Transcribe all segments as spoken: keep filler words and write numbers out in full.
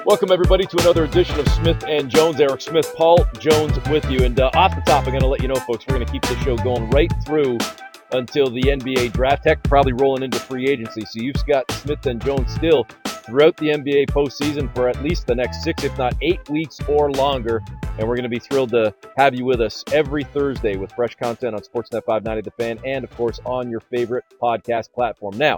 Welcome, everybody, to another edition of Smith and Jones. Eric Smith, Paul Jones with you. And uh, off the top, I'm going to let you know, folks, we're going to keep the show going right through until the N B A draft. Heck, probably rolling into free agency. So you've got Smith and Jones still throughout the N B A postseason for at least the next six, if not eight weeks or longer. And we're going to be thrilled to have you with us every Thursday with fresh content on Sportsnet five ninety The Fan and, of course, on your favorite podcast platform. Now,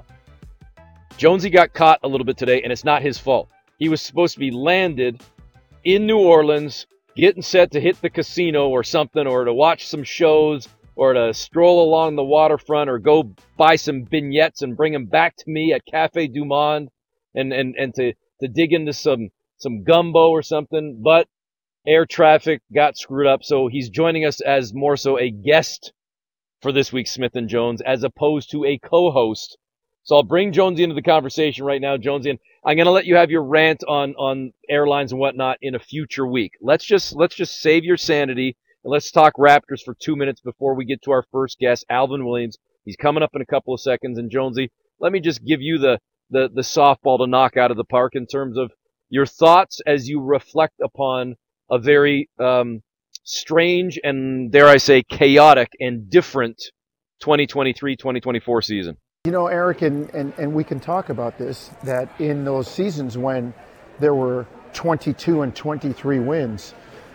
Jonesy got caught a little bit today, and it's not his fault. He was supposed to be landed in New Orleans, getting set to hit the casino or something, or to watch some shows, or to stroll along the waterfront, or go buy some beignets and bring them back to me at Cafe Du Monde, and, and, and to, to dig into some, some gumbo or something. But air traffic got screwed up, so he's joining us as more so a guest for this week's Smith and Jones, as opposed to a co-host. So I'll bring Jonesy into the conversation right now. Jonesy, and I'm going to let you have your rant on, on airlines and whatnot in a future week. Let's just let's just save your sanity, and let's talk Raptors for two minutes before we get to our first guest, Alvin Williams. He's coming up in a couple of seconds. And Jonesy, let me just give you the, the, the softball to knock out of the park in terms of your thoughts as you reflect upon a very um, strange and, dare I say, chaotic and different twenty twenty-three twenty twenty-four season. You know, Eric, and, and, and we can talk about this, that in those seasons when there were twenty-two and twenty-three wins,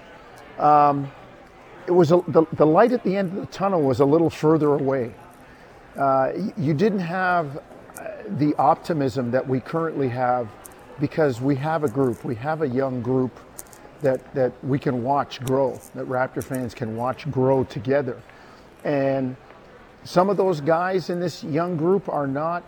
um, it was a, the, the light at the end of the tunnel was a little further away. Uh, you didn't have the optimism that we currently have because we have a group, we have a young group that, that we can watch grow, that Raptor fans can watch grow together. And some of those guys in this young group are not,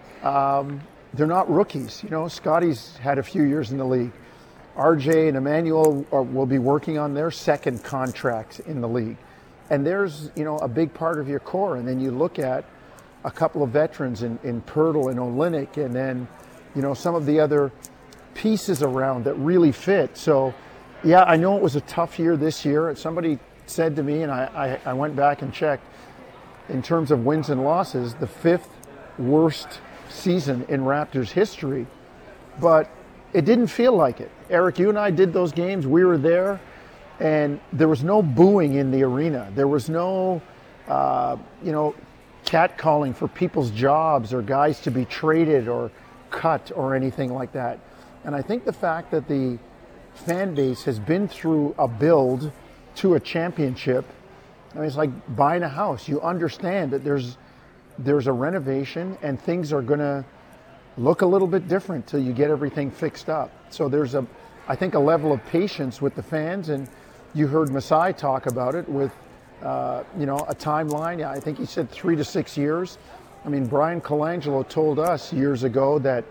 um, they're not rookies. You know, Scotty's had a few years in the league. R J and Emmanuel are, will be working on their second contracts in the league. And there's, you know, a big part of your core. And then you look at a couple of veterans in, in Pirtle and Olynyk, and then, you know, some of the other pieces around that really fit. So, yeah, I know it was a tough year this year. Somebody said to me, and I, I, I went back and checked, in terms of wins and losses, the fifth worst season in Raptors history. But it didn't feel like it. Eric, you and I did those games. We were there, and there was no booing in the arena. There was no, uh, you know, catcalling for people's jobs or guys to be traded or cut or anything like that. And I think the fact that the fan base has been through a build to a championship, I mean, it's like buying a house. You understand that there's there's a renovation and things are going to look a little bit different till you get everything fixed up. So there's a, I think, a level of patience with the fans. And you heard Masai talk about it with, uh, you know, a timeline. I think he said three to six years. I mean, Brian Colangelo told us years ago that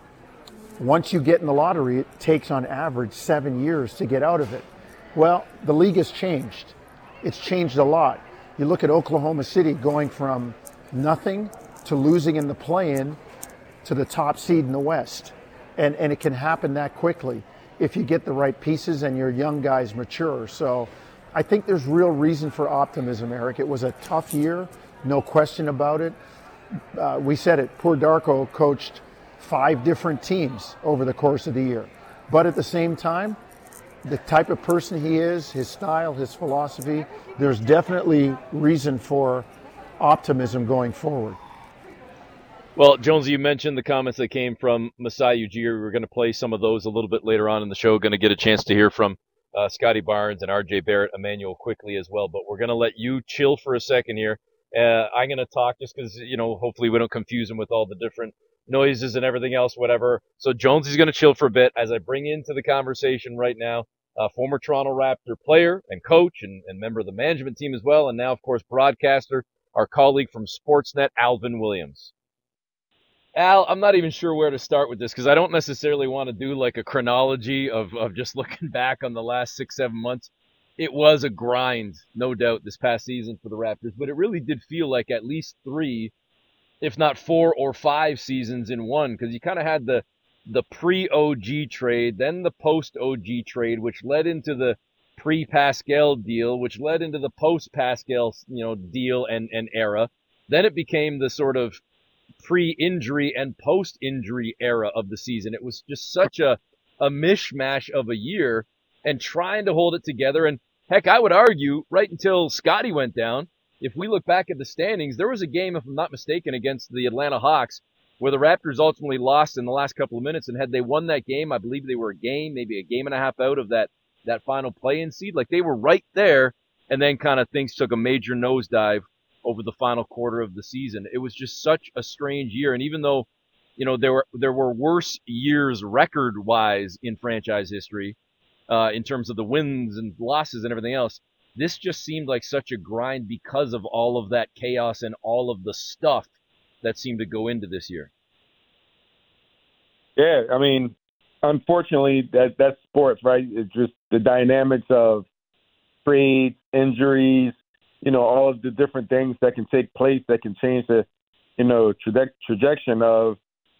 once you get in the lottery, it takes on average seven years to get out of it. Well, the league has changed. It's changed a lot. You look at Oklahoma City going from nothing to losing in the play-in to the top seed in the West. And and it can happen that quickly if you get the right pieces and your young guys mature. So I think there's real reason for optimism, Eric. It was a tough year, no question about it. Uh, we said it, poor Darko coached five different teams over the course of the year. But at the same time, the type of person he is, his style, his philosophy, there's definitely reason for optimism going forward. Well, Jones, you mentioned the comments that came from Masai Ujiri. We're going to play some of those a little bit later on in the show. Going to get a chance to hear from uh, Scotty Barnes and R J Barrett, Emmanuel quickly as well. But we're going to let you chill for a second here. Uh, I'm going to talk just because, you know, hopefully we don't confuse him with all the different noises and everything else, whatever. So Jones is going to chill for a bit as I bring into the conversation right now uh, former Toronto Raptor player and coach and, and member of the management team as well, and now, of course, broadcaster, our colleague from Sportsnet, Alvin Williams. Al, I'm not even sure where to start with this because I don't necessarily want to do like a chronology of, of just looking back on the last six, seven months. It was a grind, no doubt, this past season for the Raptors, but it really did feel like at least three, if not four or five seasons in one, because you kind of had the the pre-O G trade, then the post-O G trade, which led into the pre-Pascal deal, which led into the post-Pascal, you know, deal and, and era. Then it became the sort of pre-injury and post-injury era of the season. It was just such a a mishmash of a year and trying to hold it together. And heck, I would argue right until Scotty went down, if we look back at the standings, there was a game, if I'm not mistaken, against the Atlanta Hawks where the Raptors ultimately lost in the last couple of minutes. And had they won that game, I believe they were a game, maybe a game and a half out of that, that final play-in seed. Like they were right there, and then kind of things took a major nosedive over the final quarter of the season. It was just such a strange year. And even though, you know, there were there were worse years record-wise in franchise history, uh, in terms of the wins and losses and everything else, this just seemed like such a grind because of all of that chaos and all of the stuff that seemed to go into this year. Yeah, I mean, unfortunately, that that's sports, right? It's just the dynamics of trades, injuries, you know, all of the different things that can take place that can change the, you know, traje- trajectory of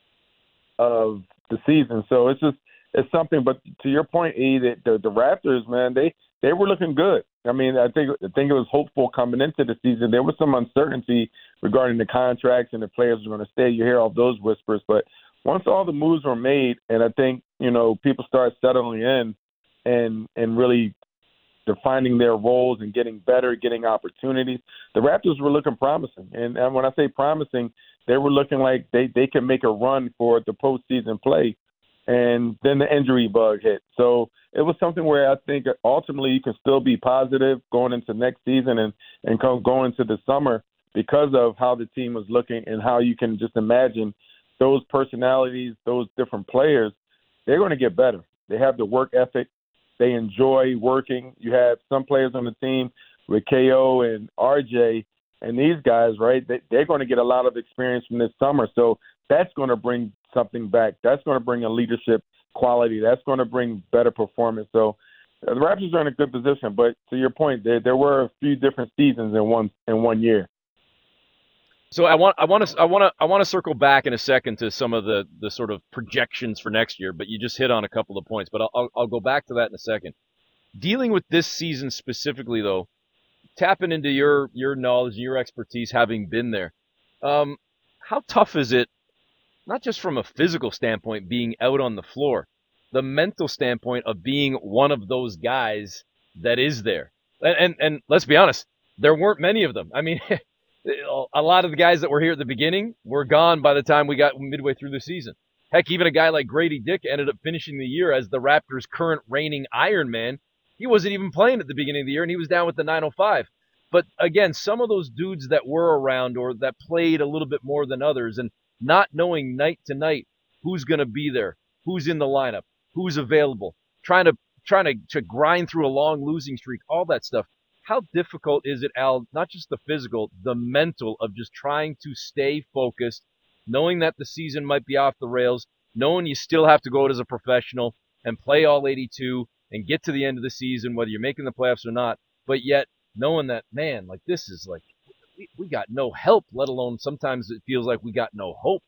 of the season. So it's just it's something. But to your point, E, that the, the Raptors, man, they they were looking good. I mean, I think I think it was hopeful coming into the season. There was some uncertainty regarding the contracts and the players were going to stay. You hear all those whispers, but once all the moves were made, and I think, you know, people start settling in and and really defining their roles and getting better, getting opportunities, the Raptors were looking promising. And, and when I say promising, they were looking like they, they could make a run for the postseason play. And then the injury bug hit. So it was something where I think ultimately you can still be positive going into next season and, and go into the summer because of how the team was looking and how you can just imagine those personalities, those different players, they're going to get better. They have the work ethic. They enjoy working. You have some players on the team with K O and R J, and these guys, right, they, they're going to get a lot of experience from this summer. So that's going to bring something back. That's going to bring a leadership quality. That's going to bring better performance. So the Raptors are in a good position. But to your point, there there were a few different seasons in one in one year. So I want I want to I want to I want to circle back in a second to some of the, the sort of projections for next year, but you just hit on a couple of points. But I'll, I'll I'll go back to that in a second. Dealing with this season specifically, though, tapping into your your knowledge and your expertise, having been there, um, how tough is it, not just from a physical standpoint, being out on the floor, the mental standpoint of being one of those guys that is there, and and, and let's be honest, there weren't many of them. I mean. A lot of the guys that were here at the beginning were gone by the time we got midway through the season. Heck, even a guy like Grady Dick ended up finishing the year as the Raptors' current reigning Iron Man. He wasn't even playing at the beginning of the year, and he was down with the nine oh five. But again, some of those dudes that were around or that played a little bit more than others, and not knowing night to night who's going to be there, who's in the lineup, who's available, trying to trying to, to grind through a long losing streak, all that stuff. How difficult is it, Al, not just the physical, the mental of just trying to stay focused, knowing that the season might be off the rails, knowing you still have to go out as a professional and play all eighty-two and get to the end of the season, whether you're making the playoffs or not, but yet knowing that, man, like this is like, we, we got no help, let alone sometimes it feels like we got no hope.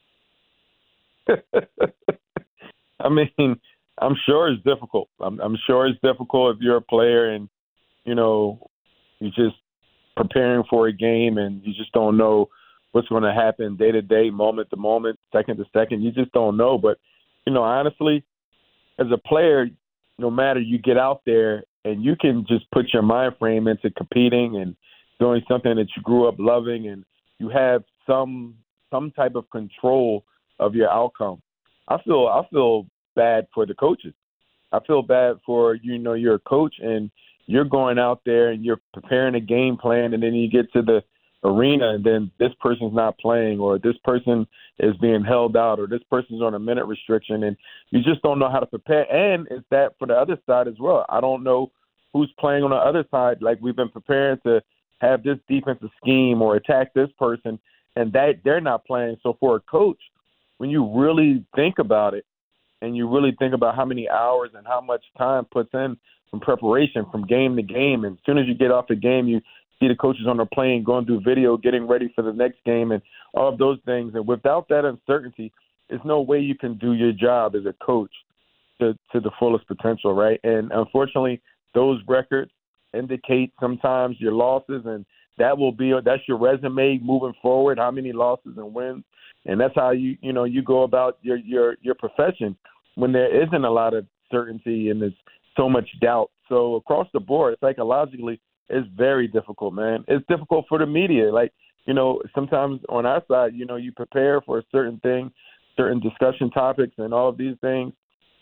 I mean, I'm sure it's difficult. I'm, I'm sure it's difficult if you're a player and, you know, you're just preparing for a game and you just don't know what's going to happen day to day, moment to moment, second to second. You just don't know. But, you know, honestly, as a player, no matter, you get out there and you can just put your mind frame into competing and doing something that you grew up loving, and you have some some type of control of your outcome. I feel I feel bad for the coaches. I feel bad for, you know, you're a coach and you're going out there and you're preparing a game plan, and then you get to the arena and then this person's not playing, or this person is being held out, or this person's on a minute restriction, and you just don't know how to prepare. And it's that for the other side as well. I don't know who's playing on the other side. Like, we've been preparing to have this defensive scheme or attack this person, and that they're not playing. So for a coach, when you really think about it, and you really think about how many hours and how much time puts in from preparation from game to game, and as soon as you get off the game, you see the coaches on the plane going through video, getting ready for the next game, and all of those things. And without that uncertainty, there's no way you can do your job as a coach to, to the fullest potential, right? And unfortunately, those records indicate sometimes your losses, and that will be that's your resume moving forward, how many losses and wins. And that's how you you know you go about your your your profession. when there isn't a lot of certainty and there's so much doubt. So across the board, psychologically, it's very difficult, man. It's difficult for the media. Like, you know, sometimes on our side, you know, you prepare for a certain thing, certain discussion topics and all of these things,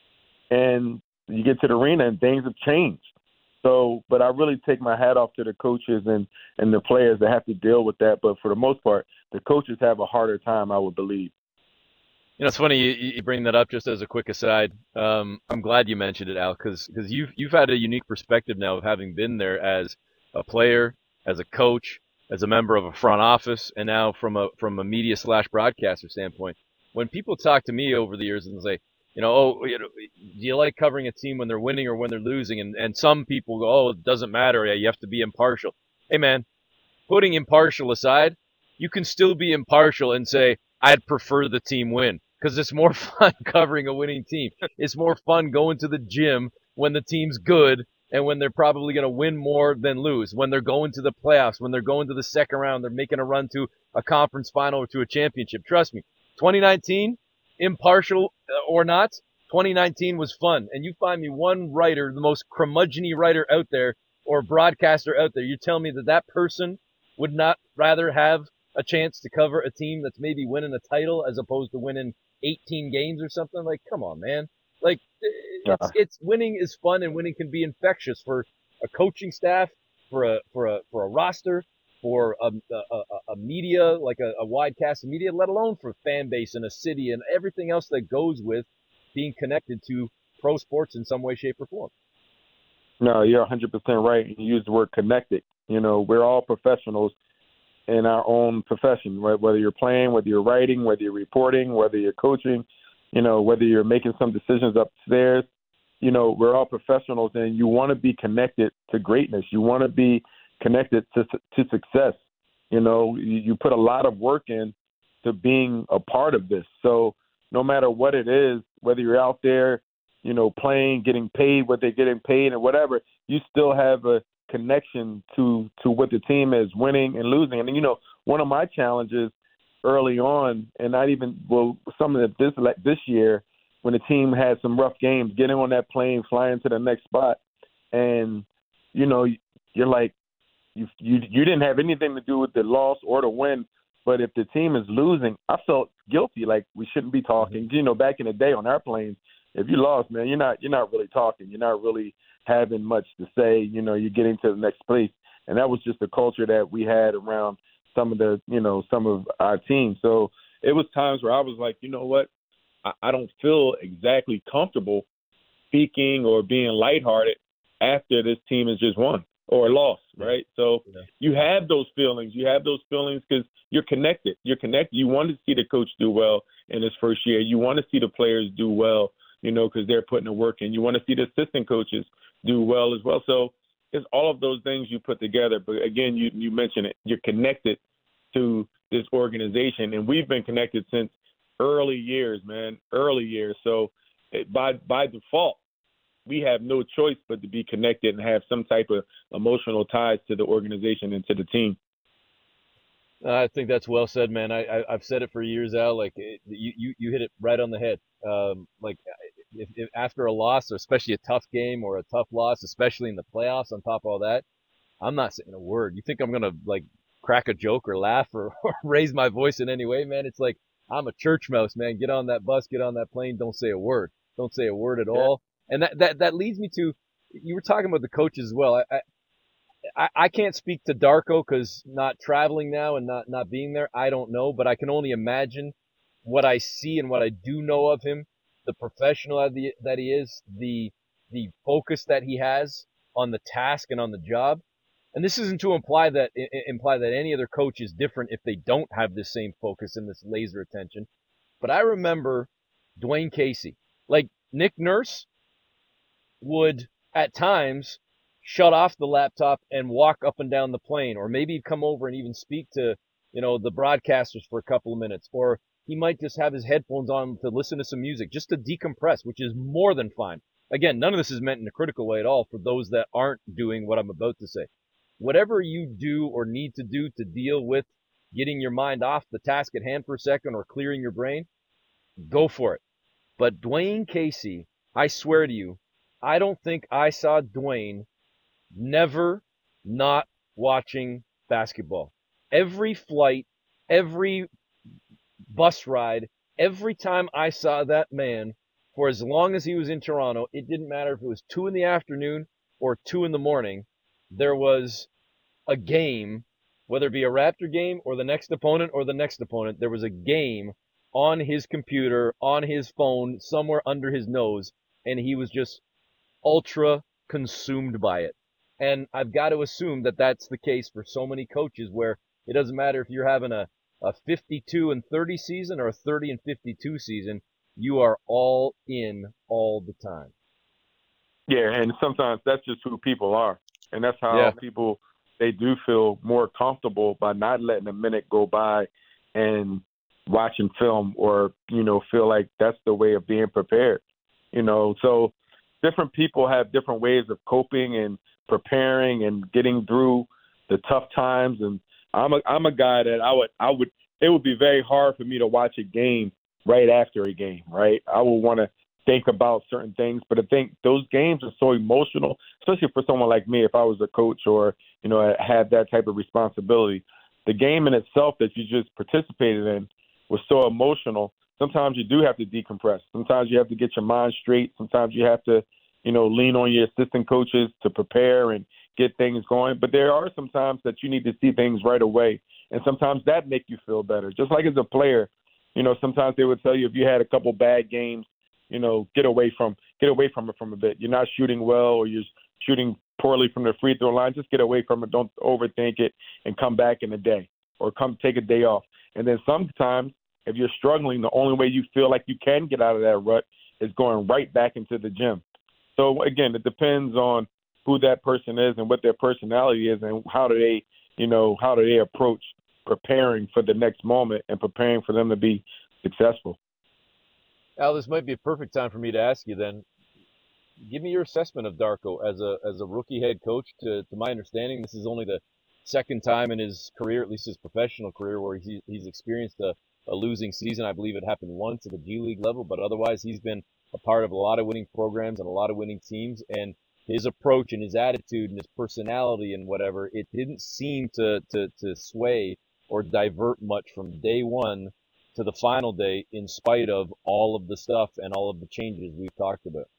and you get to the arena and things have changed. So, but I really take my hat off to the coaches and, and the players that have to deal with that. But for the most part, the coaches have a harder time, I would believe. You know, it's funny you, you bring that up. Just as a quick aside, um, I'm glad you mentioned it, Al, because because you've you've had a unique perspective now of having been there as a player, as a coach, as a member of a front office, and now from a from a media slash broadcaster standpoint. When people talk to me over the years and say, you know, oh, you know, do you like covering a team when they're winning or when they're losing? And and some people go, oh, it doesn't matter. You have to be impartial. Hey, man, putting impartial aside, you can still be impartial and say, I'd prefer the team win. Because it's more fun covering a winning team. It's more fun going to the gym when the team's good and when they're probably going to win more than lose. When they're going to the playoffs, when they're going to the second round, they're making a run to a conference final or to a championship. Trust me, twenty nineteen, impartial or not, twenty nineteen was fun. And you find me one writer, the most curmudgeon-y writer out there or broadcaster out there, you tell me that that person would not rather have a chance to cover a team that's maybe winning a title as opposed to winning eighteen games or something. Like, come on, man. Like, it's, it's winning is fun, and winning can be infectious for a coaching staff, for a for a for a roster, for a a, a media, like a, a wide cast of media, let alone for a fan base and a city and everything else that goes with being connected to pro sports in some way, shape, or form. No, you're one hundred percent right. You use the word connected. You know, we're all professionals in our own profession, right? Whether you're playing, whether you're writing, whether you're reporting, whether you're coaching, you know, whether you're making some decisions upstairs, you know, we're all professionals, and you want to be connected to greatness. You want to be connected to to success. You know, you, you put a lot of work in to being a part of this. So no matter what it is, whether you're out there, you know, playing, getting paid, what they're getting paid and whatever, you still have a connection to to what the team is winning and losing. And you know, one of my challenges early on, and not even well, some of this like this year, when the team had some rough games, getting on that plane, flying to the next spot, and you know, you're like, you you you didn't have anything to do with the loss or the win, but if the team is losing, I felt guilty, like we shouldn't be talking. Mm-hmm. You know, back in the day on airplanes, if you lost, man, you're not you're not really talking. You're not really having much to say. You know, you're getting to the next place. And that was just the culture that we had around some of the, you know, some of our teams. So it was times where I was like, you know what, I, I don't feel exactly comfortable speaking or being lighthearted after this team has just won or lost, right? So yeah. You have those feelings. You have those feelings because you're connected. You're connected. You want to see the coach do well in his first year. You want to see the players do well, you know, because they're putting the work in. You want to see the assistant coaches do well as well. So it's all of those things you put together. But again, you, you mentioned it. You're connected to this organization, and we've been connected since early years, man, early years. So it, by by default, we have no choice but to be connected and have some type of emotional ties to the organization and to the team. I think that's well said, man. I, I I've said it for years, Al. Like it, you, you you hit it right on the head. Um, like if, if after a loss, or especially a tough game or a tough loss, especially in the playoffs, on top of all that, I'm not saying a word. You think I'm gonna like crack a joke or laugh or, or raise my voice in any way, man? It's like I'm a church mouse, man. Get on that bus, get on that plane. Don't say a word. Don't say a word at all. And that that that leads me to, you were talking about the coaches as well. I, I I, I can't speak to Darko because not traveling now and not, not being there. I don't know, but I can only imagine what I see and what I do know of him, the professional that he, that he is, the the focus that he has on the task and on the job. And this isn't to imply that imply that any other coach is different if they don't have this same focus and this laser attention. But I remember Dwayne Casey, like Nick Nurse would at times shut off the laptop and walk up and down the plane, or maybe come over and even speak to, you know, the broadcasters for a couple of minutes, or he might just have his headphones on to listen to some music, just to decompress, which is more than fine. Again, none of this is meant in a critical way at all for those that aren't doing what I'm about to say. Whatever you do or need to do to deal with getting your mind off the task at hand for a second or clearing your brain, go for it. But Dwayne Casey, I swear to you, I don't think I saw Dwayne never not watching basketball. Every flight, every bus ride, every time I saw that man, for as long as he was in Toronto, it didn't matter if it was two in the afternoon or two in the morning, there was a game, whether it be a Raptor game or the next opponent or the next opponent, there was a game on his computer, on his phone, somewhere under his nose, and he was just ultra consumed by it. And I've got to assume that that's the case for so many coaches, where it doesn't matter if you're having a, a fifty-two and thirty season or a thirty and fifty-two season, you are all in all the time. Yeah, and sometimes that's just who people are. And that's how Yeah. people, they do feel more comfortable by not letting a minute go by and watching film, or, you know, feel like that's the way of being prepared. You know, so different people have different ways of coping and preparing and getting through the tough times. And I'm a I'm a guy that I would I would it would be very hard for me to watch a game right after a game, right? I would want to think about certain things, but I think those games are so emotional, especially for someone like me. If I was a coach, or, you know, had that type of responsibility, the game in itself that you just participated in was so emotional. Sometimes you do have to decompress. Sometimes you have to get your mind straight. Sometimes you have to, you know, lean on your assistant coaches to prepare and get things going. But there are some times that you need to see things right away, and sometimes that make you feel better. Just like as a player, you know, sometimes they would tell you if you had a couple bad games, you know, get away from get away from it from a bit. You're not shooting well, or you're shooting poorly from the free throw line. Just get away from it. Don't overthink it, and come back in a day, or come take a day off. And then sometimes, if you're struggling, the only way you feel like you can get out of that rut is going right back into the gym. So again, it depends on who that person is and what their personality is, and how do they, you know, how do they approach preparing for the next moment and preparing for them to be successful. Al, this might be a perfect time for me to ask you then. Give me your assessment of Darko as a as a rookie head coach. To to my understanding, this is only the second time in his career, at least his professional career, where he, he's experienced a, a losing season. I believe it happened once at the G League level, but otherwise he's been a part of a lot of winning programs and a lot of winning teams. And his approach and his attitude and his personality and whatever, it didn't seem to to, to sway or divert much from day one to the final day, in spite of all of the stuff and all of the changes we've talked about.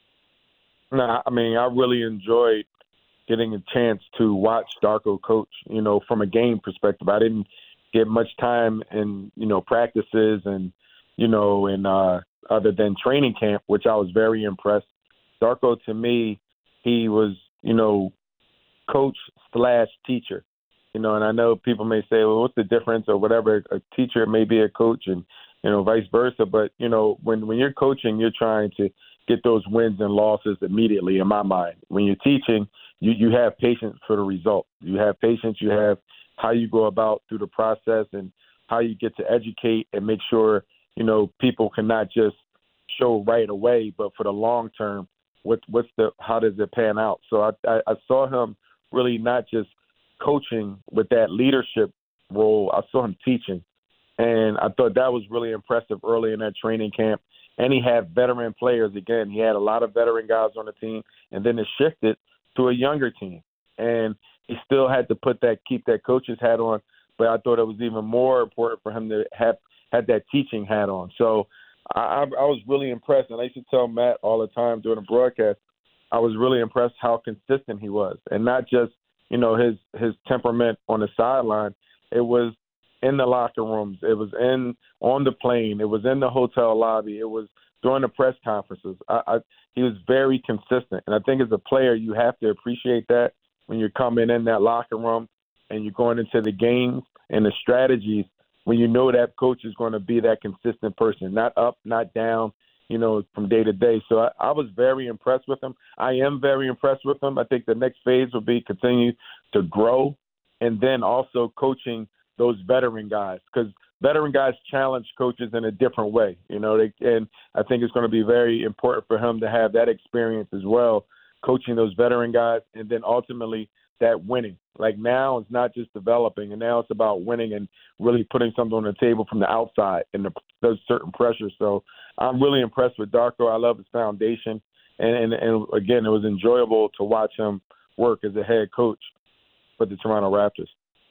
No, I mean, I really enjoyed getting a chance to watch Darko coach, you know, from a game perspective. I didn't get much time in, you know, practices and, you know, and uh, other than training camp, which I was very impressed. Darko, to me, he was, you know, coach slash teacher. You know, and I know people may say, well, what's the difference or whatever? A teacher may be a coach, and, you know, vice versa. But, you know, when, when you're coaching, you're trying to get those wins and losses immediately, in my mind. When you're teaching, you, you have patience for the result. You have patience. You have how you go about through the process, and how you get to educate and make sure, you know, people cannot just show right away, but for the long term, what, what's the, how does it pan out? So I, I, I saw him really not just coaching with that leadership role. I saw him teaching, and I thought that was really impressive early in that training camp. And he had veteran players. Again, he had a lot of veteran guys on the team, and then it shifted to a younger team, and he still had to put that keep that coach's hat on. But I thought it was even more important for him to have had that teaching hat on. So I, I was really impressed, and I used to tell Matt all the time during the broadcast, I was really impressed how consistent he was, and not just, you know, his his temperament on the sideline. It was in the locker rooms. It was in on the plane. It was in the hotel lobby. It was during the press conferences. I, I, he was very consistent, and I think as a player, you have to appreciate that when you're coming in that locker room and you're going into the games and the strategies, when you know that coach is going to be that consistent person, not up, not down, you know, from day to day. So I, I was very impressed with him. I am very impressed with him. I think the next phase will be continue to grow, and then also coaching those veteran guys, because veteran guys challenge coaches in a different way, you know, they, and I think it's going to be very important for him to have that experience as well, coaching those veteran guys, and then ultimately that winning. Like now it's not just developing, and now it's about winning and really putting something on the table from the outside and the, those certain pressures. So I'm really impressed with Darko. I love his foundation. And, and, and again, it was enjoyable to watch him work as a head coach for the Toronto Raptors.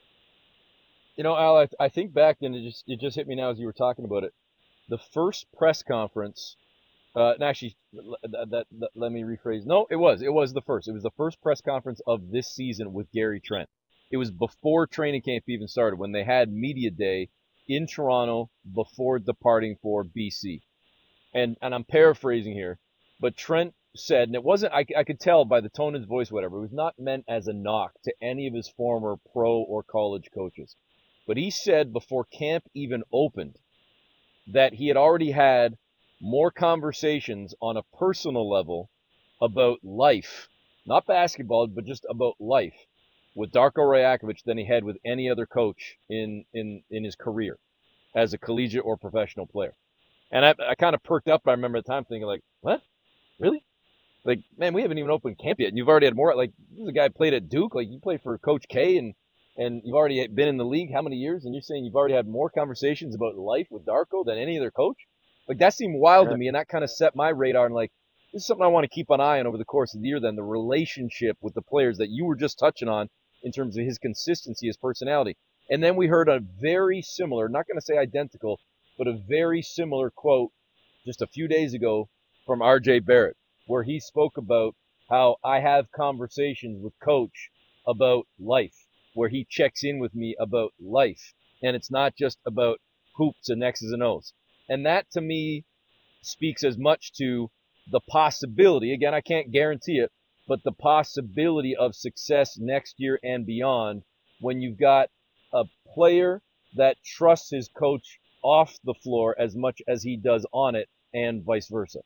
You know, Al, I, I think back, and it just it just hit me now as you were talking about it. The first press conference, uh, and actually, that, that, that, let me rephrase. No, it was. It was the first. It was the first press conference of this season with Gary Trent. It was before training camp even started, when they had media day in Toronto before departing for B C. And and I'm paraphrasing here, but Trent said, and it wasn't, I, I could tell by the tone of his voice, whatever, it was not meant as a knock to any of his former pro or college coaches. But he said before camp even opened that he had already had more conversations on a personal level about life, not basketball, but just about life, with Darko Rajakovic than he had with any other coach in, in, in his career as a collegiate or professional player. And I, I kind of perked up. I remember at the time thinking, like, what? Really? Like, man, we haven't even opened camp yet, and you've already had more. Like, this is a guy who played at Duke. Like, you played for Coach K, and and you've already been in the league how many years? And you're saying you've already had more conversations about life with Darko than any other coach? Like, that seemed wild to me, and that kind of set my radar. And, like, this is something I want to keep an eye on over the course of the year, then, the relationship with the players that you were just touching on in terms of his consistency, his personality. And then we heard a very similar, not going to say identical, but a very similar quote just a few days ago from R J Barrett, where he spoke about how I have conversations with Coach about life, where he checks in with me about life. And it's not just about hoops and X's and O's. And that, to me, speaks as much to the possibility, again, I can't guarantee it, but the possibility of success next year and beyond when you've got a player that trusts his coach off the floor as much as he does on it, and vice versa.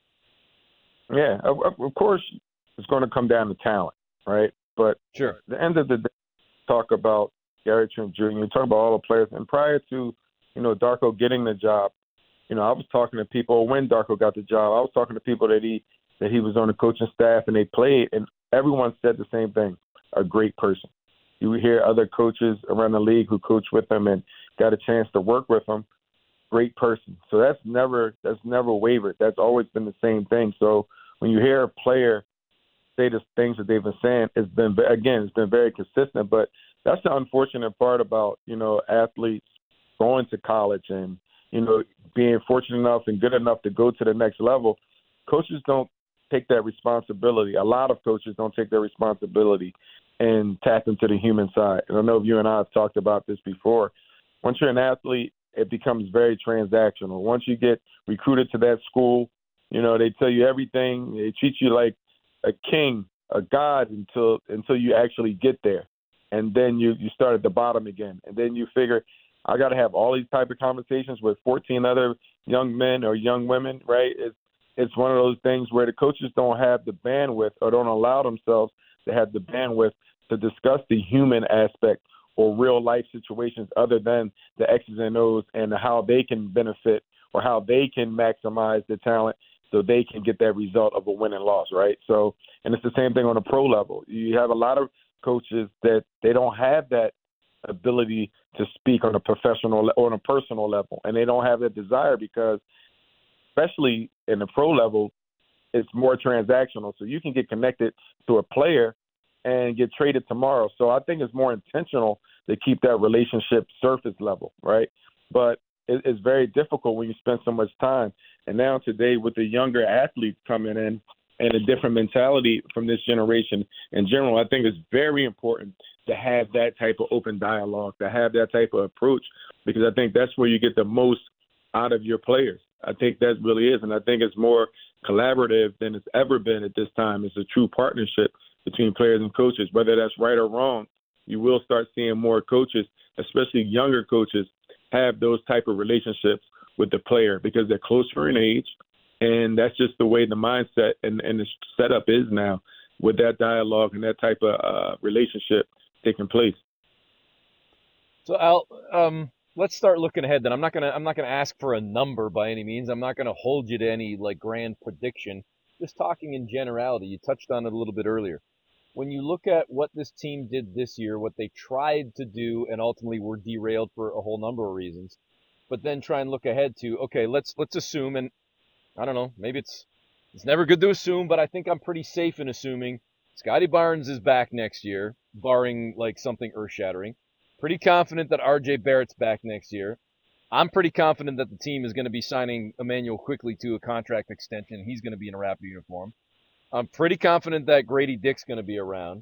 Yeah, of, of course, it's going to come down to talent, right? But sure, at the end of the day, talk about Gary Trent Junior, talk about all the players. And prior to, you know, Darko getting the job, you know, I was talking to people when Darko got the job. I was talking to people that he that he was on the coaching staff and they played, and everyone said the same thing: a great person. You would hear other coaches around the league who coached with him and got a chance to work with him. Great person. So that's never that's never wavered. That's always been the same thing. So when you hear a player say the things that they've been saying, it's been again, it's been very consistent. But that's the unfortunate part about, you know, athletes going to college and, you know, being fortunate enough and good enough to go to the next level. Coaches don't take that responsibility. A lot of coaches don't take their responsibility and tap into the human side. And I know you and I have talked about this before. Once you're an athlete, it becomes very transactional. Once you get recruited to that school, you know, they tell you everything. They treat you like a king, a god until until you actually get there. And then you, you start at the bottom again. And then you figure, I got to have all these type of conversations with fourteen other young men or young women, right? It's, it's one of those things where the coaches don't have the bandwidth or don't allow themselves to have the bandwidth to discuss the human aspect or real life situations other than the X's and O's and how they can benefit or how they can maximize the talent so they can get that result of a win and loss, right? So, and it's the same thing on a pro level. You have a lot of coaches that they don't have that ability to speak on a professional or on a personal level, and they don't have that desire because, especially in the pro level, it's more transactional. So you can get connected to a player and get traded tomorrow. So I think it's more intentional to keep that relationship surface level, right? But it, it's very difficult when you spend so much time. And now today with the younger athletes coming in and a different mentality from this generation in general, I think it's very important to have that type of open dialogue, to have that type of approach, because I think that's where you get the most out of your players. I think that really is, and I think it's more collaborative than it's ever been at this time. It's a true partnership between players and coaches. Whether that's right or wrong, you will start seeing more coaches, especially younger coaches, have those type of relationships with the player because they're closer in age, and that's just the way the mindset and, and the setup is now with that dialogue and that type of uh, relationship taking place. So Al, um, let's start looking ahead. Then I'm not gonna I'm not gonna ask for a number by any means. I'm not gonna hold you to any like grand prediction. Just talking in generality. You touched on it a little bit earlier. when you look at what this team did this year, what they tried to do, and ultimately were derailed for a whole number of reasons, but then try and look ahead to, okay, let's let's assume, and I don't know, maybe it's it's never good to assume, but I think I'm pretty safe in assuming Scotty Barnes is back next year, barring like something earth-shattering. Pretty confident that R J Barrett's back next year. I'm pretty confident that the team is going to be signing Emmanuel Quickley to a contract extension. He's going to be in a Raptor uniform. I'm pretty confident that Grady Dick's going to be around.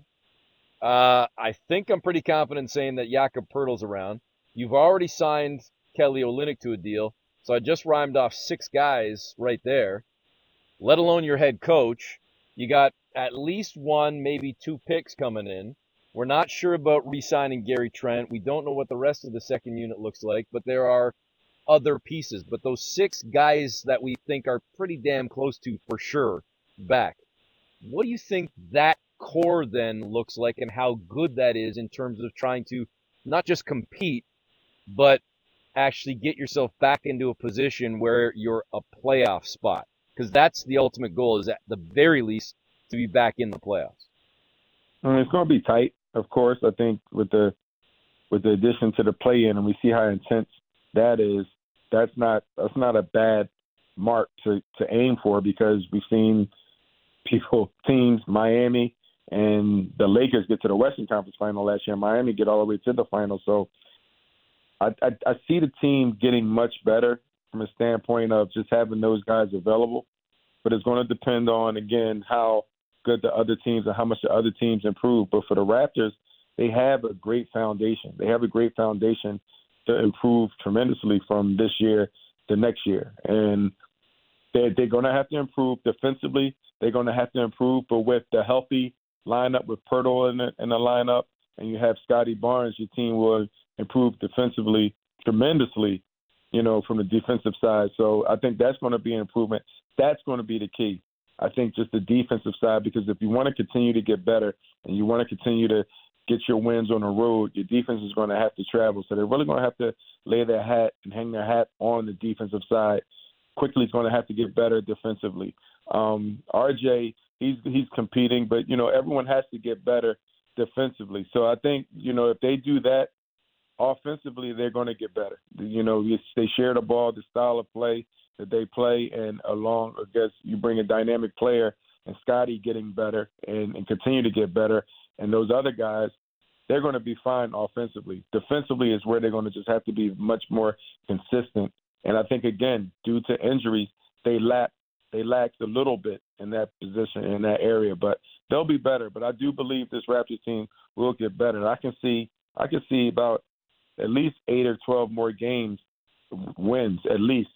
Uh, I think I'm pretty confident saying that Jakob Pertl's around. You've already signed Kelly Olynyk to a deal, so I just rhymed off six guys right there, let alone your head coach. You got at least one, maybe two picks coming in. We're not sure about re-signing Gary Trent. We don't know what the rest of the second unit looks like, but there are other pieces. But those six guys that we think are pretty damn close to for sure back. What do you think that core then looks like and how good that is in terms of trying to not just compete, but actually get yourself back into a position where you're a playoff spot? Because that's the ultimate goal, is at the very least to be back in the playoffs. I mean, it's going to be tight, of course. I think with the with the addition to the play-in, and we see how intense that is, that's not that's not a bad mark to, to aim for, because we've seen people, teams, Miami and the Lakers get to the Western Conference Final last year. Miami get all the way to the final. So I, I, I see the team getting much better from a standpoint of just having those guys available. But it's going to depend on, again, how good the other teams and how much the other teams improve. But for the Raptors, they have a great foundation. They have a great foundation to improve tremendously from this year to next year. And they're, they're going to have to improve defensively. They're going to have to improve, but with the healthy lineup with Poeltl in the, in the lineup, and you have Scotty Barnes, your team will improve defensively tremendously, you know, from the defensive side. So I think that's going to be an improvement. That's going to be the key. I think just the defensive side, because if you want to continue to get better and you want to continue to get your wins on the road, your defense is going to have to travel. So they're really going to have to lay their hat and hang their hat on the defensive side. Quickly is going to have to get better defensively. Um, R J, he's he's competing, but, you know, everyone has to get better defensively. So I think, you know, if they do that, offensively, they're going to get better. You know, they share the ball, the style of play that they play, and along, I guess, you bring a dynamic player and Scotty getting better and, and continue to get better, and those other guys, they're going to be fine offensively. Defensively is where they're going to just have to be much more consistent. And I think, again, due to injuries, they lack they lacked a little bit in that position, in that area. But they'll be better. But I do believe this Raptors team will get better. And I can see I can see about at least eight or twelve more games wins, at least.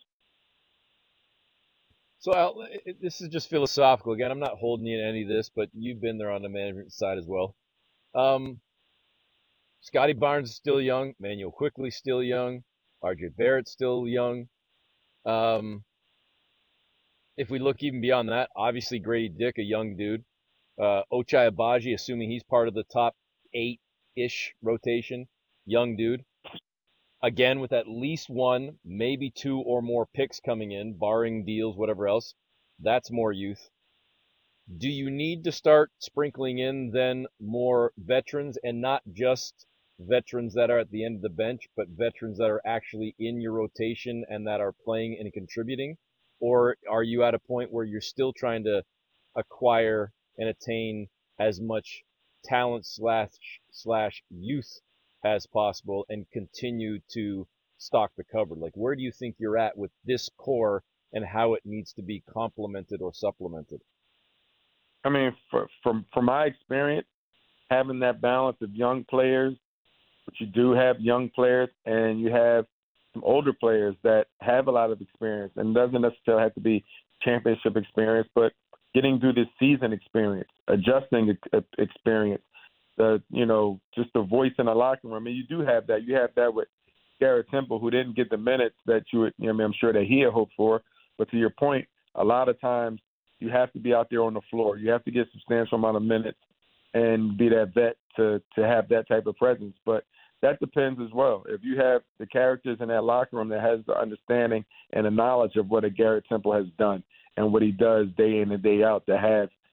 So Al, this is just philosophical. Again, I'm not holding you in any of this, but you've been there on the management side as well. Um, Scotty Barnes is still young. Emmanuel Quickley still young. R J Barrett's still young. Um, if we look even beyond that, obviously Grady Dick, a young dude. Uh, Ochai Agbaji, assuming he's part of the top eight-ish rotation, young dude. Again, with at least one, maybe two or more picks coming in, barring deals, whatever else, that's more youth. Do you need to start sprinkling in then more veterans, and not just veterans that are at the end of the bench, but veterans that are actually in your rotation and that are playing and contributing? Or are you at a point where you're still trying to acquire and attain as much talent slash slash youth as possible and continue to stock the cupboard? Like, where do you think you're at with this core and how it needs to be complemented or supplemented? I mean, for, from from my experience, having that balance of young players, but you do have young players and you have some older players that have a lot of experience, and doesn't necessarily have to be championship experience, but getting through this season experience, adjusting experience, the you know, just the voice in the locker room. I mean, you do have that. You have that with Garrett Temple, who didn't get the minutes that you would, you know, I mean, I'm sure that he had hoped for. But to your point, a lot of times you have to be out there on the floor. You have to get a substantial amount of minutes and be that vet to to have that type of presence. But that depends as well. If you have the characters in that locker room that has the understanding and the knowledge of what a Garrett Temple has done and what he does day in and day out, to have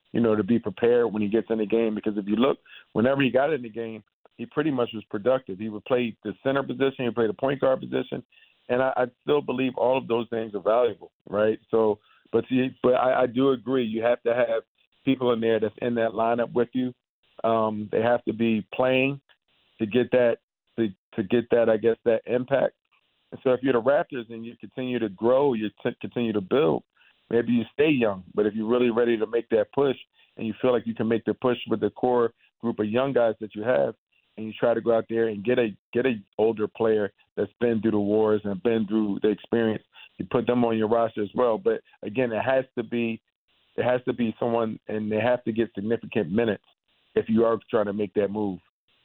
you know, to be prepared when he gets in the game. Because if you look, whenever he got in the game, he pretty much was productive. He would play the center position, he would play the point guard position, and I, I still believe all of those things are valuable, right? So, but see, but I, I do agree. You have to have people in there that's in that lineup with you. Um, they have to be playing to get that to, to get that, I guess, that impact. And so if you're the Raptors and you continue to grow, you t- continue to build, maybe you stay young. But if you're really ready to make that push and you feel like you can make the push with the core group of young guys that you have, and you try to go out there and get a get a older player that's been through the wars and been through the experience, you put them on your roster as well. But again, it has to be it has to be someone, and they have to get significant minutes if you are trying to make that move.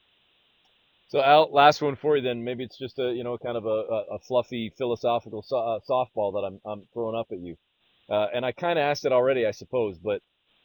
So, Al, last one for you then. Maybe it's just a, you know, kind of a, a fluffy philosophical so, uh, softball that I'm I'm throwing up at you. Uh, and I kind of asked it already, I suppose, but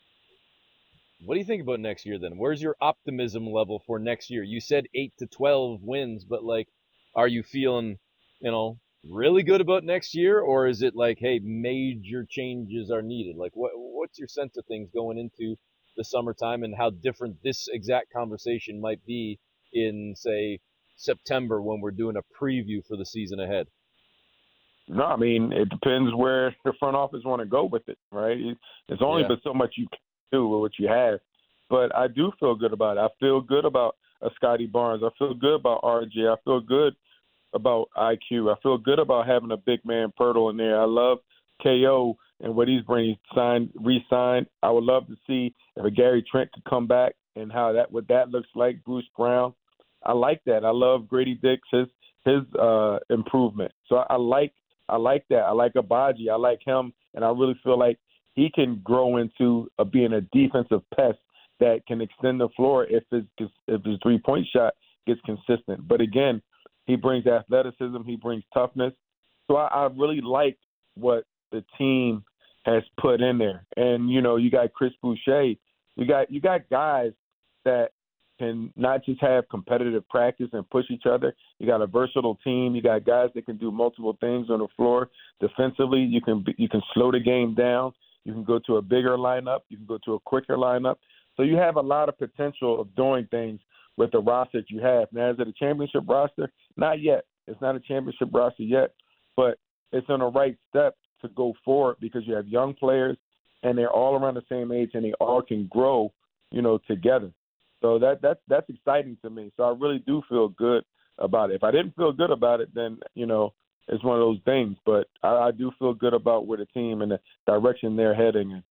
what do you think about next year then? Where's your optimism level for next year? You said eight to twelve wins, but like, are you feeling, you know, really good about next year, or is it like, hey, major changes are needed? Like, what what's your sense of things going into the summertime, and how different this exact conversation might be in, say, September when we're doing a preview for the season ahead? No, I mean, it depends where the front office want to go with it, right? There's only Yeah. but so much you can do with what you have. But I do feel good about it. I feel good about a Scotty Barnes. I feel good about R J. I feel good about I Q. I feel good about having a big man Pirtle in there. I love K O and what he's bringing, signed, re-signed. I would love to see if a Gary Trent could come back and how that what that looks like. Bruce Brown, I like that. I love Grady Dix, his his uh, improvement. So I, I like I like that. I like Abaji. I like him, and I really feel like he can grow into a, being a defensive pest that can extend the floor if his if his three point shot gets consistent. But again, he brings athleticism. He brings toughness. So I, I really like what the team has put in there. And you know, you got Chris Boucher. You got you got guys that can not just have competitive practice and push each other. You got a versatile team. You got guys that can do multiple things on the floor. Defensively, you can you can slow the game down. You can go to a bigger lineup. You can go to a quicker lineup. So you have a lot of potential of doing things with the roster that you have. Now, is it a championship roster? Not yet. It's not a championship roster yet, but it's on the right step to go forward because you have young players and they're all around the same age and they all can grow, you know, together. So that that that's exciting to me. So I really do feel good about it. If I didn't feel good about it, then, you know, it's one of those things. But I, I do feel good about where the team and the direction they're heading in.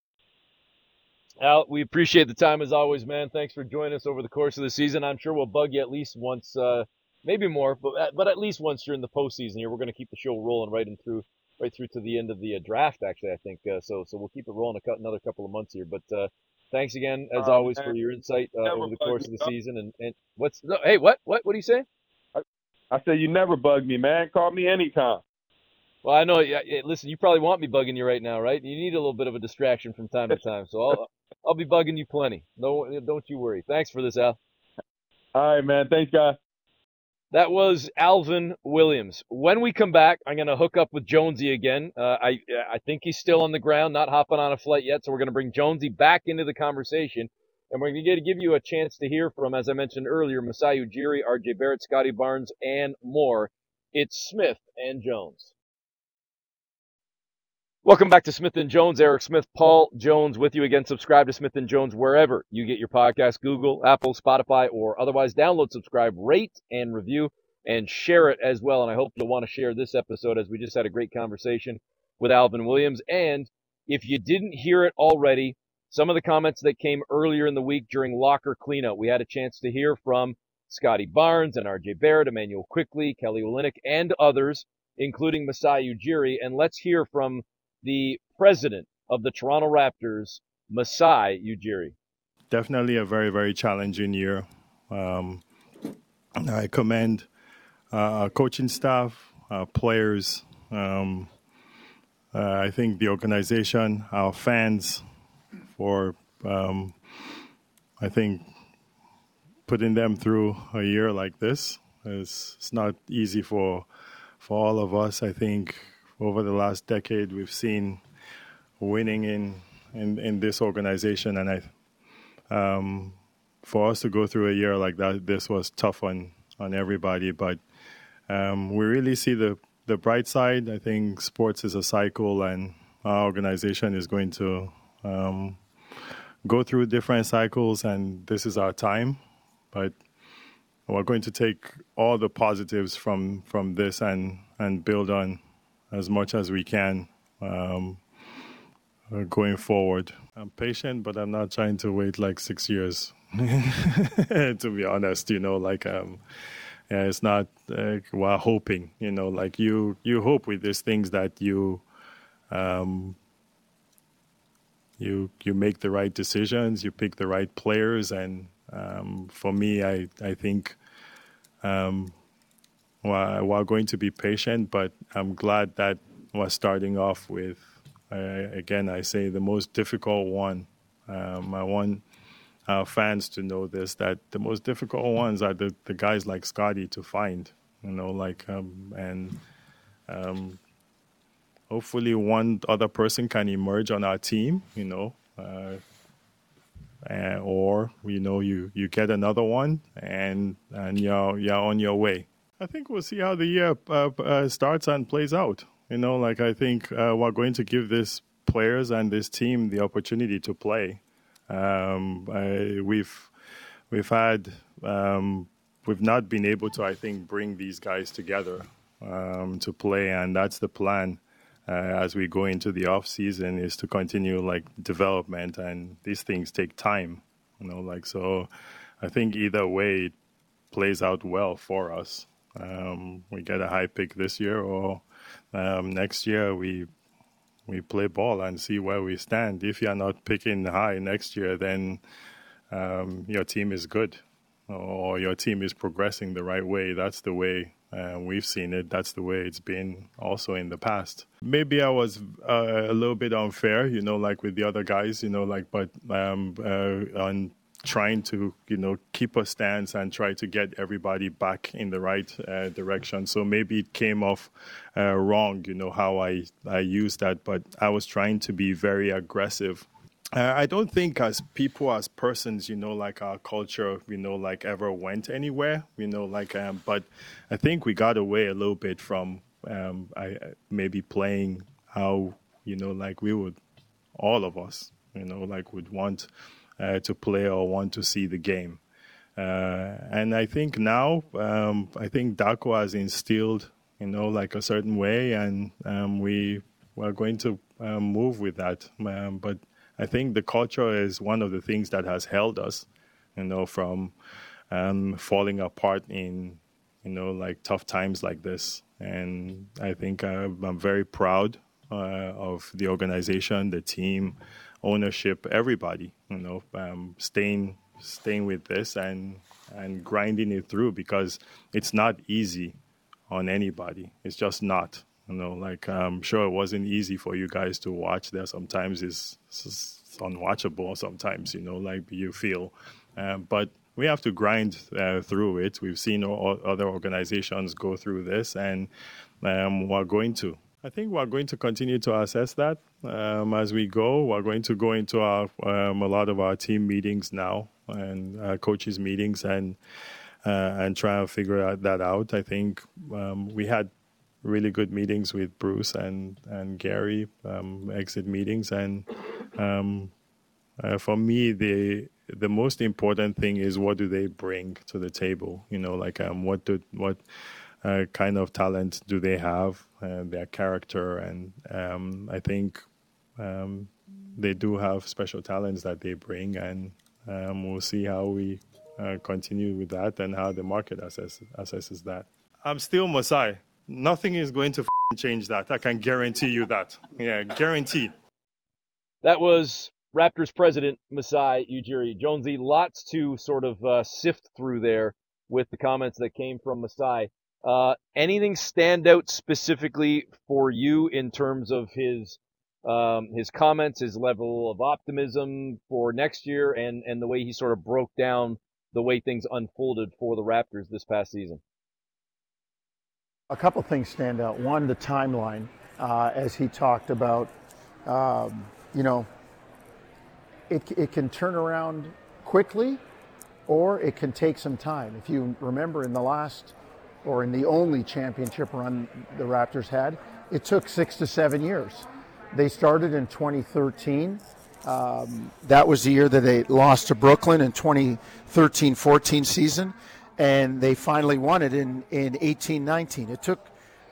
Al, we appreciate the time as always, man. Thanks for joining us over the course of the season. I'm sure we'll bug you at least once, uh, maybe more, but but at least once during the postseason here. We're going to keep the show rolling right in through right through to the end of the uh, draft. Actually, I think uh, so. So we'll keep it rolling a, another couple of months here. But uh, thanks again, as Uh, always, man, for your insight uh, never over the bug course me, of the bro. season. And, and what's no, hey, what what what do you say? I, I said you never bug me, man. Call me anytime. Well, I know. Yeah, yeah, listen, you probably want me bugging you right now, right? You need a little bit of a distraction from time to time, so I'll I'll be bugging you plenty. No, don't you worry. Thanks for this, Al. All right, man. Thanks, guys. That was Alvin Williams. When we come back, I'm going to hook up with Jonesy again. Uh, I I think he's still on the ground, not hopping on a flight yet, so we're going to bring Jonesy back into the conversation, and we're going to give you a chance to hear from, as I mentioned earlier, Masai Ujiri, R J Barrett, Scotty Barnes, and more. It's Smith and Jones. Welcome back to Smith and Jones. Eric Smith, Paul Jones with you again. Subscribe to Smith and Jones wherever you get your podcast, Google, Apple, Spotify, or otherwise. Download, subscribe, rate, and review, and share it as well. And I hope you'll want to share this episode as we just had a great conversation with Alvin Williams. And if you didn't hear it already, some of the comments that came earlier in the week during locker cleanout, we had a chance to hear from Scotty Barnes and R J Barrett, Emmanuel Quickley, Kelly Olynyk, and others, including Masai Ujiri. And let's hear from the president of the Toronto Raptors, Masai Ujiri. Definitely a very, very challenging year. Um, I commend uh, our coaching staff, our players. Um, uh, I think the organization, our fans, for um, I think putting them through a year like this is it's not easy for for all of us. I think over the last decade, we've seen winning in in, in this organization, and I, um, for us to go through a year like that, this was tough on, on everybody. But um, we really see the the bright side. I think sports is a cycle, and our organization is going to um, go through different cycles, and this is our time. But we're going to take all the positives from, from this and, and build on as much as we can um, going forward. I'm patient, but I'm not trying to wait like six years, to be honest. You know, like um, yeah, it's not uh, we're hoping. You know, like you you hope with these things that you um, you you make the right decisions, you pick the right players, and um, for me, I I think um, we're, we're going to be patient, but I'm glad that we're starting off with. Uh, again, I say the most difficult one. Um, I want our fans to know this, that the most difficult ones are the, the guys like Scotty to find, you know, like, um, and um, hopefully one other person can emerge on our team, you know, uh, and, or, you know, you, you get another one and, and you're, you're on your way. I think we'll see how the year uh, uh, starts and plays out. You know, like I think uh, we're going to give these players and this team the opportunity to play. Um, I, we've we've had um, we've not been able to, I think, bring these guys together um, to play, and that's the plan uh, as we go into the off season, is to continue like development, and these things take time. You know, like so. I think either way, it plays out well for us. Um, we get a high pick this year, or Um, next year we we play ball and see where we stand. If you're not picking high next year, then um, your team is good, or your team is progressing the right way. That's the way uh, we've seen it. That's the way it's been also in the past. Maybe I was uh, a little bit unfair, you know, like with the other guys, you know, like, but um, uh, on trying to, you know, keep a stance and try to get everybody back in the right uh, direction. So maybe it came off uh, wrong, you know, how I, I used that, but I was trying to be very aggressive. Uh, I don't think as people, as persons, you know, like our culture, you know, like ever went anywhere, you know, like, um, but I think we got away a little bit from um, I, maybe playing how, you know, like we would, all of us, you know, like would want Uh, to play or want to see the game. Uh, and I think now, um, I think Darko has instilled, you know, like a certain way, and um, we are going to um, move with that. Um, but I think the culture is one of the things that has held us, you know, from um, falling apart in, you know, like tough times like this. And I think uh, I'm very proud uh, of the organization, the team, ownership, everybody, you know, um, staying staying with this and and grinding it through, because it's not easy on anybody. It's just not, you know, like I'm sure it wasn't easy for you guys to watch. There sometimes it's, it's unwatchable. Sometimes, you know, like you feel, um, but we have to grind uh, through it. We've seen all other organizations go through this, and um, we're going to. I think we're going to continue to assess that um, as we go. We're going to go into our, um, a lot of our team meetings now, and uh, coaches meetings, and uh, and try and figure that out. I think um, we had really good meetings with Bruce and and Gary, um, exit meetings, and um, uh, for me, the the most important thing is, what do they bring to the table? You know, like um, what do what. Uh, kind of talent do they have, uh, their character, and um, I think um, they do have special talents that they bring, and um, we'll see how we uh, continue with that and how the market assess, assesses that. I'm still Masai. Nothing is going to f- change that. I can guarantee you that. Yeah, guaranteed. That was Raptors president Masai Ujiri. Jonesy, lots to sort of uh, sift through there with the comments that came from Masai. Uh, anything stand out specifically for you in terms of his um, his comments, his level of optimism for next year, and, and the way he sort of broke down the way things unfolded for the Raptors this past season? A couple things stand out. One, the timeline, uh, as he talked about, um, you know, it, it can turn around quickly, or it can take some time. If you remember in the last, or in the only championship run the Raptors had, it took six to seven years. They started in twenty thirteen. Um, that was the year that they lost to Brooklyn in twenty thirteen fourteen season, and they finally won it in, in eighteen nineteen. It took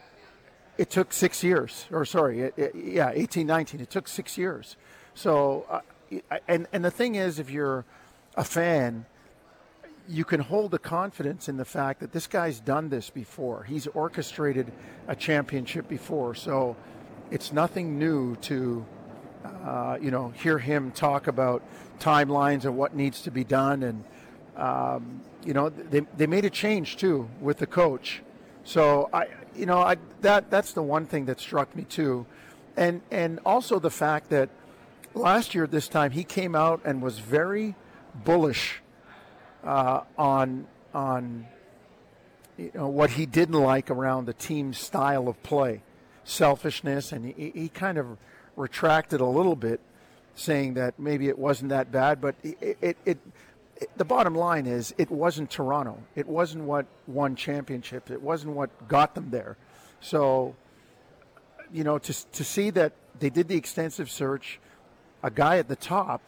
it took six years, or sorry, it, it, yeah, eighteen nineteen. It took six years. So, uh, and and the thing is, if you're a fan, you can hold the confidence in the fact that this guy's done this before. He's orchestrated a championship before, so it's nothing new to, uh, you know, hear him talk about timelines and what needs to be done. And, um, you know, they they made a change, too, with the coach. So, I, you know, I that that's the one thing that struck me, too. And, and also the fact that last year this time he came out and was very bullish Uh, on on you know what he didn't like around the team's style of play, selfishness, and he, he kind of retracted a little bit, saying that maybe it wasn't that bad. But it, it, it, it the bottom line is it wasn't Toronto. It wasn't what won championships. It wasn't what got them there. So, you know, to to see that they did the extensive search, a guy at the top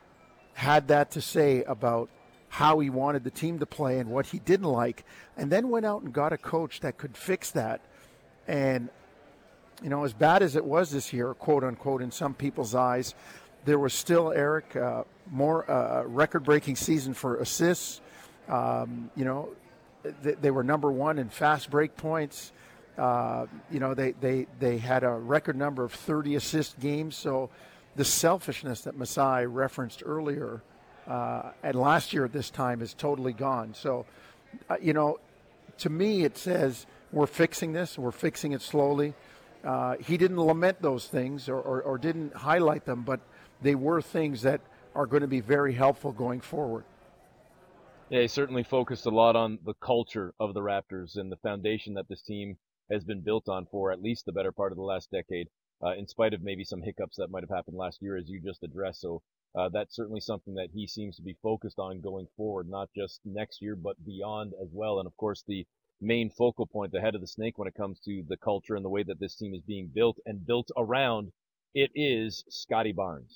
had that to say about how he wanted the team to play and what he didn't like, and then went out and got a coach that could fix that. And, you know, as bad as it was this year, quote unquote, in some people's eyes, there was still, Eric, uh, more uh, record-breaking season for assists. Um, you know, th- they were number one in fast break points. Uh, you know, they, they, they had a record number of thirty assist games. So the selfishness that Masai referenced earlier, Uh, and last year at this time, is totally gone. So, uh, you know, to me it says we're fixing this. We're fixing it slowly. Uh, he didn't lament those things or, or, or didn't highlight them, but they were things that are going to be very helpful going forward. Yeah, he certainly focused a lot on the culture of the Raptors and the foundation that this team has been built on for at least the better part of the last decade, uh, in spite of maybe some hiccups that might have happened last year, as you just addressed. So, Uh, that's certainly something that he seems to be focused on going forward, not just next year, but beyond as well. And of course, the main focal point, the head of the snake when it comes to the culture and the way that this team is being built and built around, it is Scottie Barnes.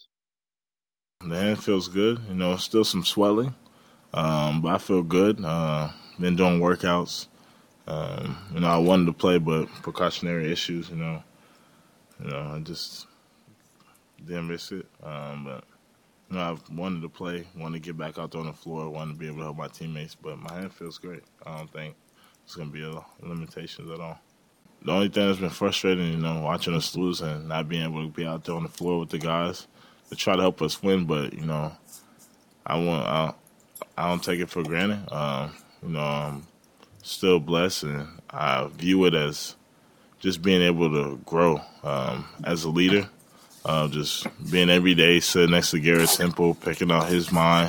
The hand feels good. You know, still some swelling, um, but I feel good. Uh, been doing workouts. Um, you know, I wanted to play, but precautionary issues, you know. You know, I just didn't miss it. Um, but You know, I've wanted to play, wanted to get back out there on the floor, wanted to be able to help my teammates, but my hand feels great. I don't think it's going to be a limitations at all. The only thing that's been frustrating, you know, watching us lose and not being able to be out there on the floor with the guys to try to help us win, but, you know, I want, I, I don't take it for granted. Um, you know, I'm still blessed, and I view it as just being able to grow um, as a leader. Uh, just being every day sitting next to Garrett Temple, picking out his mind,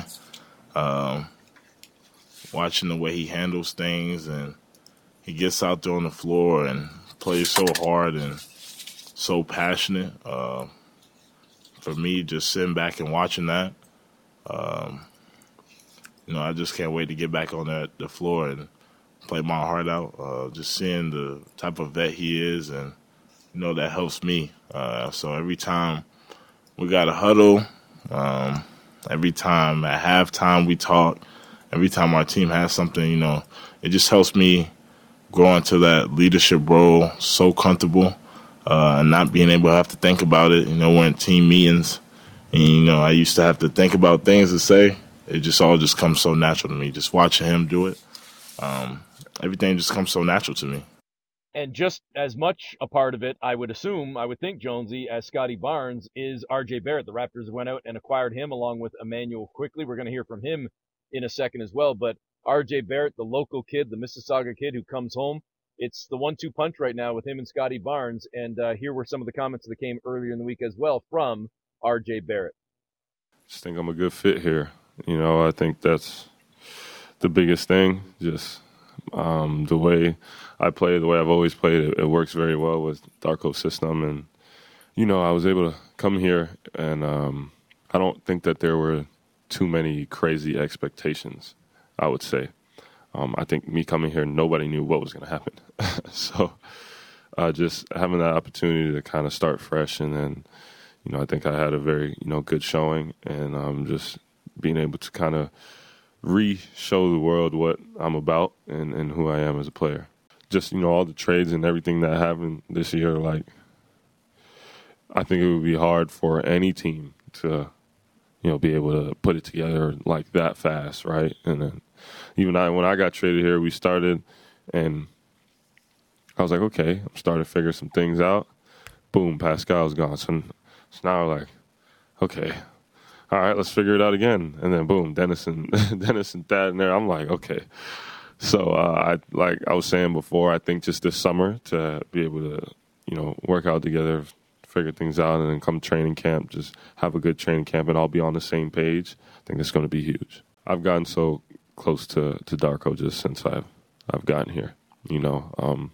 um, watching the way he handles things, and he gets out there on the floor and plays so hard and so passionate. Uh, for me, just sitting back and watching that, um, you know, I just can't wait to get back on that, the floor and play my heart out. Uh, just seeing the type of vet he is, and you know, that helps me. Uh, so every time we got a huddle, um, every time at halftime we talk, every time our team has something, you know, it just helps me grow into that leadership role so comfortable, uh, and not being able to have to think about it. You know, we're in team meetings, and, you know, I used to have to think about things to say. It just all just comes so natural to me. Just watching him do it, um, everything just comes so natural to me. And just as much a part of it, I would assume, I would think, Jonesy, as Scottie Barnes, is R J Barrett. The Raptors went out and acquired him along with Emmanuel Quickley. We're going to hear from him in a second as well. But R J Barrett, the local kid, the Mississauga kid who comes home, it's the one two punch right now with him and Scottie Barnes. And uh, here were some of the comments that came earlier in the week as well from R J Barrett. Just think I'm a good fit here. You know, I think that's the biggest thing. Just um, the way I play, the way I've always played, it, it works very well with Darko's system. And, you know, I was able to come here and um, I don't think that there were too many crazy expectations, I would say. Um, I think me coming here, nobody knew what was going to happen. so uh, just having that opportunity to kind of start fresh, and then, you know, I think I had a very, you know, good showing, and um, just being able to kind of re-show the world what I'm about and, and who I am as a player. Just, you know, all the trades and everything that happened this year, like, I think it would be hard for any team to, you know, be able to put it together like that fast, right? And then even I, when I got traded here, we started, and I was like, okay, I'm starting to figure some things out. Boom, Pascal's gone. So, so now we're like, okay, all right, let's figure it out again. And then boom, Dennis and Dennis and Thad in there. I'm like, okay. So uh, I like I was saying before, I think just this summer to be able to, you know, work out together, figure things out, and then come training camp, just have a good training camp, and all be on the same page. I think it's going to be huge. I've gotten so close to, to Darko just since I've I've gotten here. You know, um,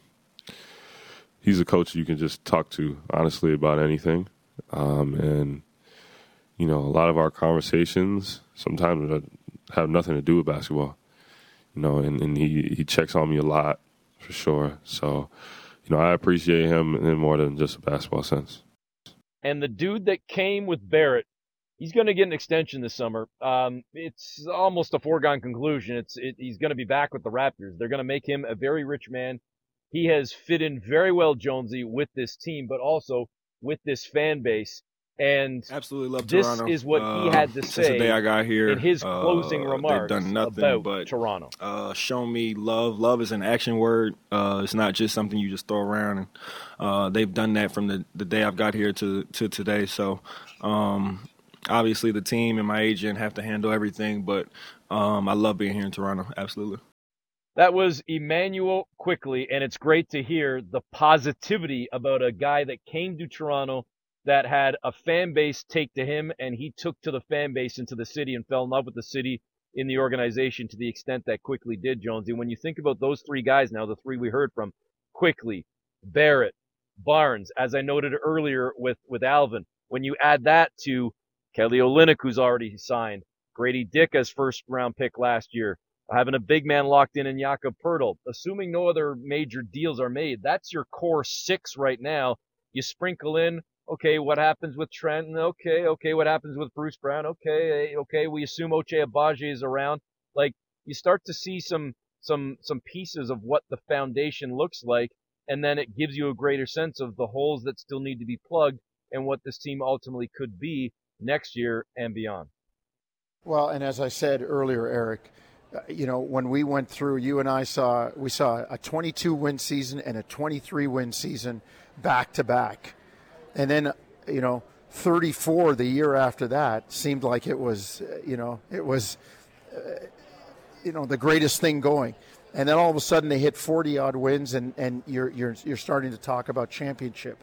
he's a coach you can just talk to honestly about anything, um, and you know, a lot of our conversations sometimes have nothing to do with basketball. You know, and, and he, he checks on me a lot, for sure. So, you know, I appreciate him in more than just a basketball sense. And the dude that came with Barrett, he's going to get an extension this summer. Um, it's almost a foregone conclusion. It's it, he's going to be back with the Raptors. They're going to make him a very rich man. He has fit in very well, Jonesy, with this team, but also with this fan base. And absolutely love this Toronto. is what uh, he had to since say the day I got here, in his closing uh, remarks they've done nothing about but Toronto. Uh, show me love. Love is an action word. Uh, it's not just something you just throw around. And uh, they've done that from the, the day I've got here to to today. So um, obviously the team and my agent have to handle everything, but um, I love being here in Toronto. Absolutely. That was Immanuel Quickley, and it's great to hear the positivity about a guy that came to Toronto that had a fan base take to him, and he took to the fan base into the city and fell in love with the city in the organization to the extent that Quickley did, Jonesy. When you think about those three guys now, the three we heard from, Quickley, Barrett, Barnes, as I noted earlier with, with Alvin, when you add that to Kelly Olynyk, who's already signed, Grady Dick as first-round pick last year, having a big man locked in in Jakob Poeltl, assuming no other major deals are made, that's your core six right now. You sprinkle in, okay, what happens with Trent? Okay, okay, what happens with Bruce Brown? Okay, okay, we assume Ochai Agbaji is around. Like, you start to see some some some pieces of what the foundation looks like, and then it gives you a greater sense of the holes that still need to be plugged and what this team ultimately could be next year and beyond. Well, and as I said earlier, Eric, uh, you know, when we went through, you and I saw, we saw a twenty-two win season and a twenty-three win season back to back. And then, you know, thirty-four the year after that seemed like it was, you know, it was, uh, you know, the greatest thing going. And then all of a sudden they hit forty odd wins, and, and you're you're you're starting to talk about championship.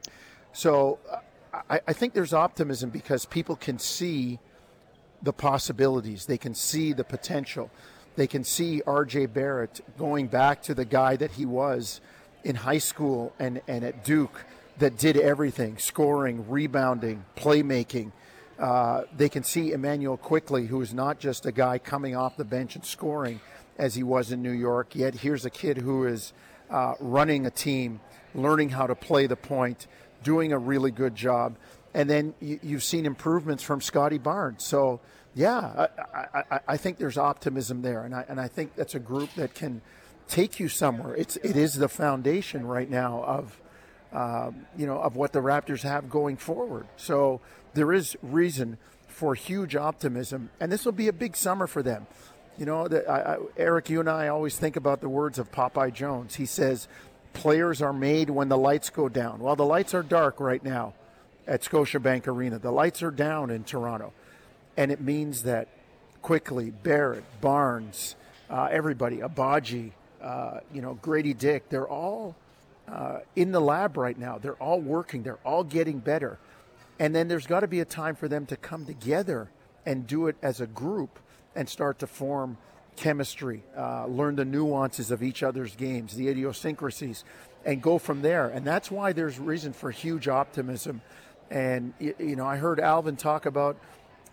So uh, I, I think there's optimism because people can see the possibilities. They can see the potential. They can see R J Barrett going back to the guy that he was in high school and, and at Duke, that did everything, scoring, rebounding, playmaking. Uh, they can see Immanuel Quickley, who is not just a guy coming off the bench and scoring as he was in New York, yet here's a kid who is uh, running a team, learning how to play the point, doing a really good job. And then you, you've seen improvements from Scotty Barnes. So, yeah, I, I, I think there's optimism there, and I, and I think that's a group that can take you somewhere. It's, it is the foundation right now of Um, you know, of what the Raptors have going forward. So there is reason for huge optimism, and this will be a big summer for them. You know, the, I, I, Eric, you and I always think about the words of Popeye Jones. He says, players are made when the lights go down. Well, the lights are dark right now at Scotiabank Arena. The lights are down in Toronto, and it means that Quickley, Barrett, Barnes, uh, everybody, Agbaji, uh, you know, Grady Dick, they're all Uh, in the lab right now. They're all working. They're all getting better. And then there's got to be a time for them to come together and do it as a group and start to form chemistry, uh, learn the nuances of each other's games, the idiosyncrasies, and go from there. And that's why there's reason for huge optimism. And, you know, I heard Alvin talk about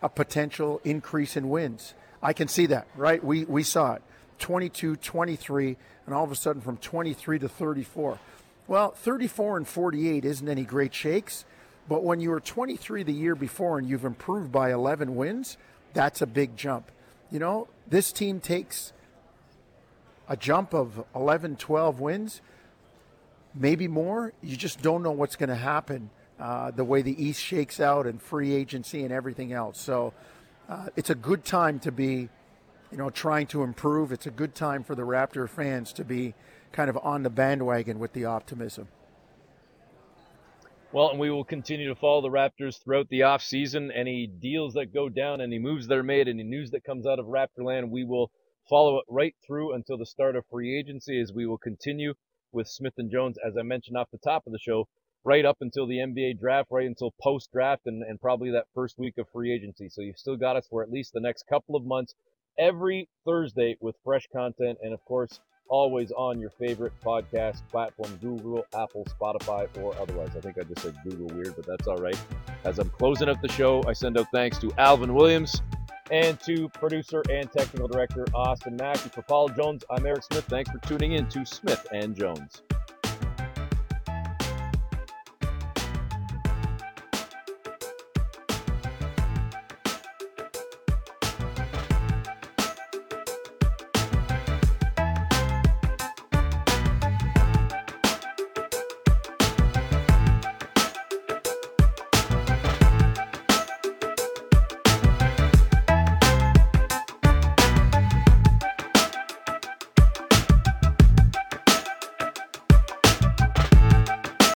a potential increase in wins. I can see that, right? We we saw it. twenty-two, twenty-three, and all of a sudden from twenty-three to thirty-four. Well, thirty-four and forty-eight isn't any great shakes, but when you were twenty-three the year before and you've improved by eleven wins, that's a big jump. You know, this team takes a jump of eleven, twelve wins, maybe more. You just don't know what's going to happen, uh, the way the East shakes out and free agency and everything else. So uh, it's a good time to be, you know, trying to improve. It's a good time for the Raptor fans to be kind of on the bandwagon with the optimism. Well, and we will continue to follow the Raptors throughout the offseason. Any deals that go down, any moves that are made, any news that comes out of Raptorland, we will follow it right through until the start of free agency, as we will continue with Smith and Jones, as I mentioned off the top of the show, right up until the N B A draft, right until post-draft, and, and probably that first week of free agency. So you've still got us for at least the next couple of months, every Thursday with fresh content, and of course, always on your favorite podcast platform, Google, Apple, Spotify, or otherwise. I think I just said Google weird, but that's all right. As I'm closing up the show, I send out thanks to Alvin Williams and to producer and technical director Austin Mackey. For Paul Jones, I'm Eric Smith. Thanks for tuning in to Smith and Jones.